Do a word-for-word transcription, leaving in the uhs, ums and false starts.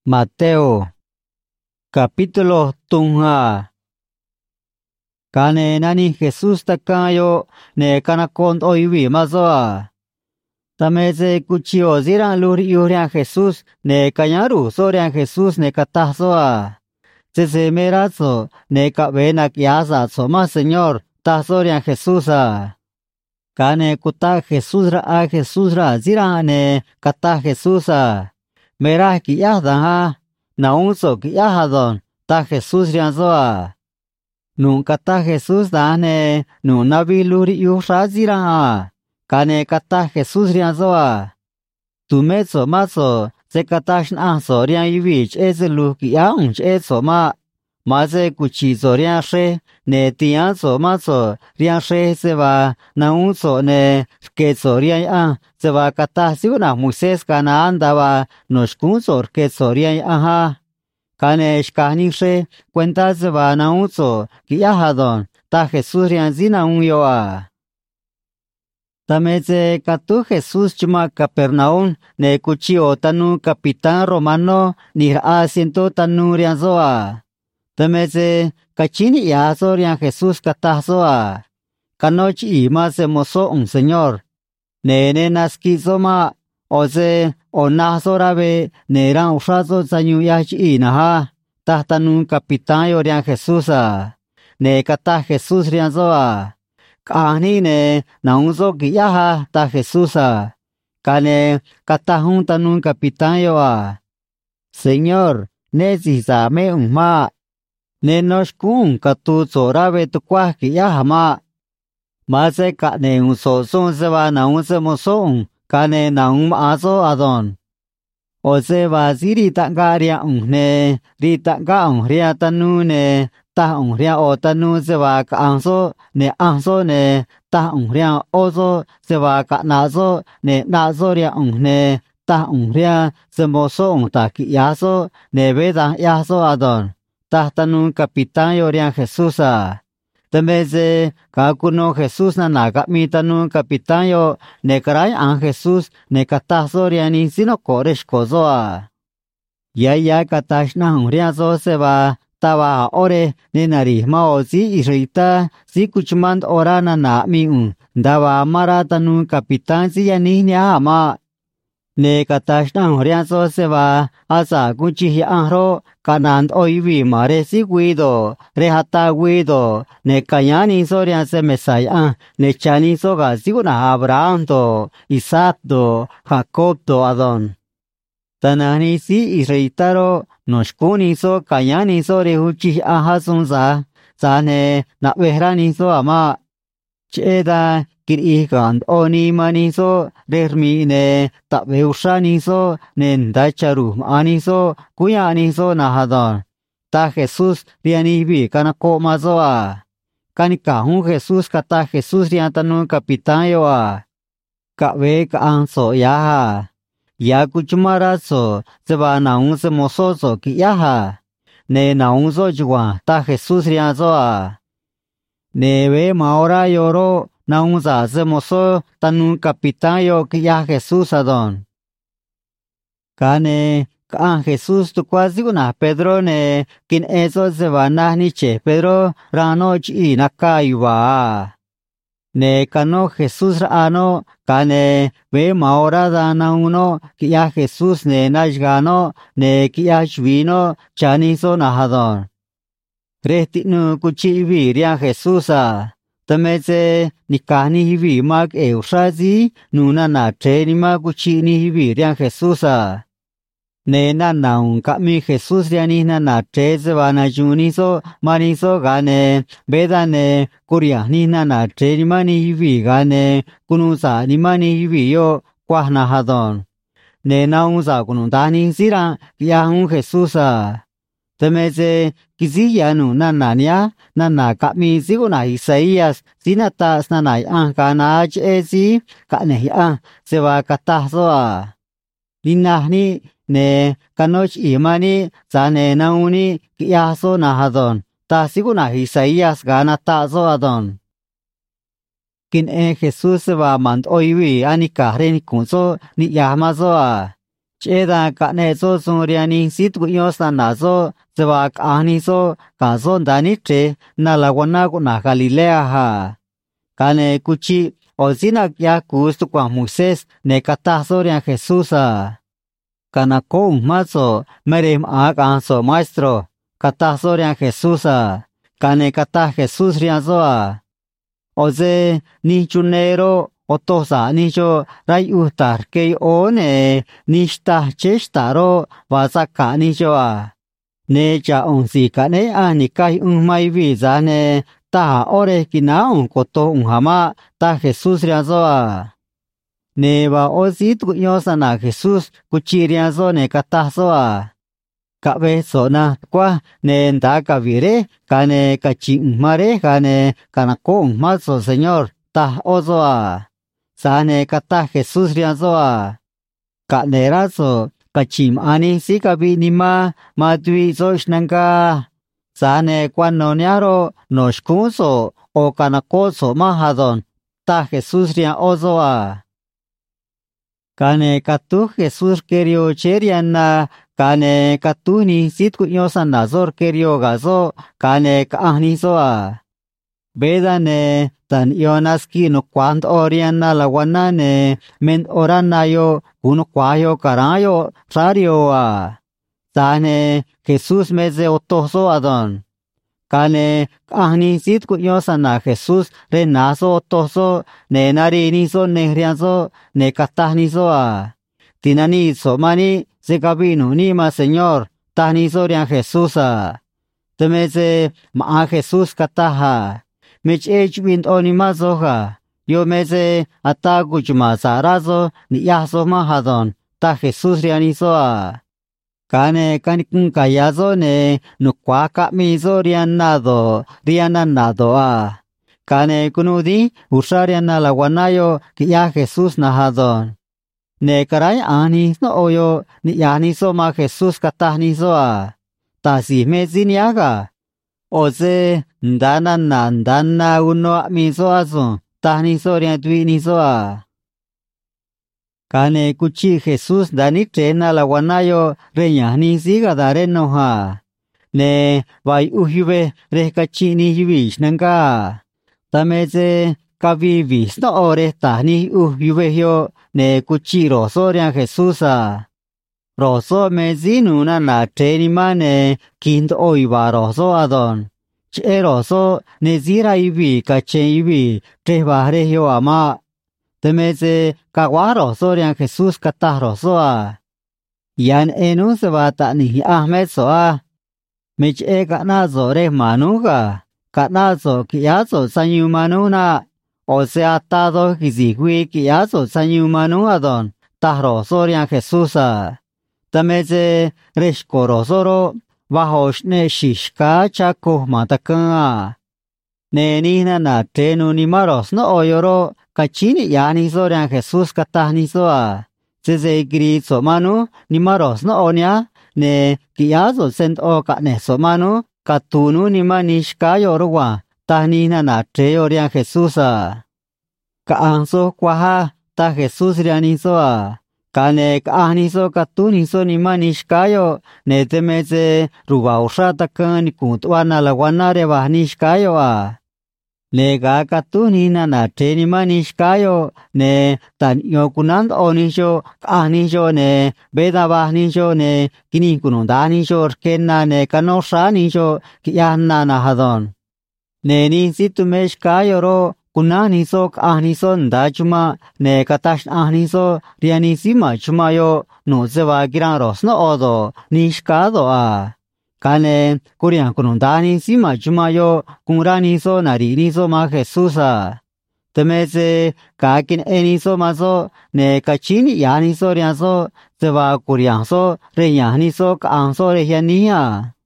Mateo capítulo tunha. Kane nani Jesus takayo ne kanakon oiwi mazoa. Tameze kuchio ziran luri yurian Jesus ne kanyaru sorian Jesus ne katazoa. Tese merazo ne kabena kiasa soma Señor tasorian Jesusa. Kane kuta Jesus ra a Jesus ra ziran ne kata Jesusa. Merah kiyahdan ha, naunso kiyahadon, ta Jesus rianzoa. Nun kata Jesus dane, nun nabi luri yusha ziran ha, kane kata Jesus rianzoa. Tumezo mazo, se katashn anso rian yivich eze lu kiyaunch ezo ma, maze kuchizo rian she, ne tianzo mazo rian she se va, naunso ne kezo rian an, se va kata siuna Moisés kana andaba, nos kunzor kezo rian aha. Kane shkani she, cuenta se va naunso, kiyahadon, ta Jesus rian zina unyoa. Tameze katu Jesus chuma Capernaum ne kuchio tanu capitán romano ni asiento tanu rianzoa. Tameze kachini yazo rian Jesus katazoa. Kanochi ima se mozo un señor. Ne ne naskizoma oze onazo rabe ne ran ushazo zanyu yachi inaha. Tahtanu capitán yo rian Jesusa. Ne kata Jesus rianzoa. Kani ne naunzo kiyaha ta Jesusa. Kane katahun tanun capitán yoa. Señor, ne zizame unma. Ne noshkun katu zorabe tukwa kiyaha ma. Maze kane unso son seba naunze moson. Kane naum azo adon. Oze vaziri tanga ria unne. Ri tanga un ria tanu ne. Ta un ria o tanu seba ka anso ne anso ne. Ta un ria ozo seba ka nazo ne nazo ria unne. Ta un ria se moso un ta ki yaso ne veda yaso adon. Ta tanu capitán yo ria Jesusa. Temeze kakuno Jesus na nakami tanu capitán yo ne karay an Jesus ne katazo ria ni sino koresh kozoa. Ya ya katash na un ria zo seba. Taba ore ne nari mao si israelita si kuchmand orana na mi un daba mara tanu capitán si yani ni ama ne katashna horianzo se va asa kuchi anro kanand oivi mare si guido rehata guido ne kayani sorian se mesaya ne chani soga siguna Abraham do Isaac do Jacob do adon tanani si israelitaro noshkuni so kayani so rehuchi ahasun za zane na behrani so ama cheda kiri gand oni mani so dermi ne tabeusani so nendacharu ani so kuyani so nahadon ta Jesus riani bi kana ko mazoa kanika hu Jesus kata Jesus riantanu capitán yoa kabe ka anso ya ya kuchumarazo seba naun se mozozo kiyaha ne naun zo jwa ta Jesus riazoa ne ve maora yoro naun za se mozo tanu capitán yo kiya Jesus adon kane ka Jesus tu quasi una Pedro ne kin eso seba nahni che Pedro rano chi nakaiwa ne kano Jesus ano kane ve maora dana uno kiya Jesus ne najgano ne kiya shvino chanizo nahadon. Rehti nu kuchi vi ria Jesusa. Tameze nikani hivi mag eushazi nuna na treni mag kuchi ni hivi ria Jesusa. Ne na naun kami Jesus riani na na treze vana junizo manizo gane bedane kuria ni na na treni mani hivi gane kunusa ni mani hivi yo kwahna hadon. Ne naunza kunundani zira ya un Jesusa. Temeze kiziyanu na nania na na kami ziguna Isaías zinatas na na an kana ezi kane ya se va katazoa. Linahni ne kanoch imani zane nauni kiaso nahadon ta siguna Isaías gana tazo adon kin e Jesus va mand oiwi ani kahre ni kunso ni yamazoa cheda cả nè số số riêng ní xít của nhau san nà số giờ và cả ní số cả số đani chế na là quan na của na Galilea ha cả nè cuchi ở xin à kia cú số quảng Moses nè cả ta số riêng Jesus à cả na công mà số merem à cả số maestro cả ta số riêng Jesus à cả nè cả ta Jesus riêng số à ở đây ní chunero otosa ni cho rai utar ke one ni sta chestaro va saka ni cho a ne cha on si ka ne a ni kai un mai vi za ne ta ore kina un koto un hama ta Jesus ria zo a ne va o si tu yo sana Jesus ku chi ria zo ne ka ta zo a ka ve so na kwa ne nda ka vire ka ne ka chi mare ka ne ka na ko ma so señor ta o zo a sa ne kata Jesus rian zo a ka ne ra so ka chim ani si ka bi ni ma ma tui zo shnanga sa ne kwan no nya ro no shku so o ka na ko so ma ha don ta Jesus rian o zo a ka ne ka tu Jesus kerio cherian na ka ne ka tu ni sit ku yo san na zor kerio ga zo ka ne ka ani zo a Beda ne tan ionaski no quant oriana la wana ne men orana yo uno quayo carayo rario a tane Jesus meze otoso adon kane ahni sit ku yosana Jesus renaso otoso ne nari ni so ne rianso ne katahni so a tinani so mani se kabino ni ma señor tahni so rian Jesus a temeze ma Jesus kataha Mich ech wind onima zoha. Yo meze ataku chuma sarazo ni yaso mahadon. Ta Jesus rianizo a. Kane kanikun kayazo ne nukwaka mizo rianado. Riananado a. Kane kunudi usariana la wanayo ki ya Jesus nahadon. Ne karay ani no oyo ni yanizo ma Jesus katahnizo a. Ta si meziniaga. Oze ndana na ndana uno miso aso tahni so rian tui ni so a kane kuchi Jesus dani trena la wanayo reña ni siga dare no ha ne vai uhibe re kachi ni hivish nanga tameze kavi vis no ore tahni uhibe yo ne kuchi ro so rian Jesus a roso mezinu na na treni mane kind oiva roso adon che roso ne zira ibi kache ibi trebare yo ama temeze kawa roso rian Jesus kata roso a yan enu se bata ni Ahmed so a mich e kana zo re manuga kana zo kiazo sanyu manuna o se atado kizigui kiazo sanyu manu adon ta roso rian Jesus a tameze reshkorosoro bahoshne shishka chako mataka ne ni na na trenu ni maros no oyoro kachini yani so rian Jesus katahni so a zeze gri so manu ni maros no onya ne kiazo sent o ka ne so manu katunu ni manishka yorwa tahni na na tre orian Jesus a ka anso kwaha ta Jesus riani so a kane ahni so katuni so ni manishkayo ne temeze ruba ushata kan kutwana la wanare bahnishkayo a ne ga katuni na na teni manishkayo ne tan yokunan onisho ahni sho ne beda bahnisho ne kini kunundani sho kenna ne kanoshani sho kiyanna na hadon ne ni situmeshkayo ro kunani so ahni so ndachuma ne katash ahni so riani sima chuma yo no se va giran ros no odo nishkado a kane kurian kunundani sima chuma yo kunrani so narini so ma Jesus a temeze kakin eni so ma so ne kachini yani so rian so se va kurian so reyani so kan so reyani a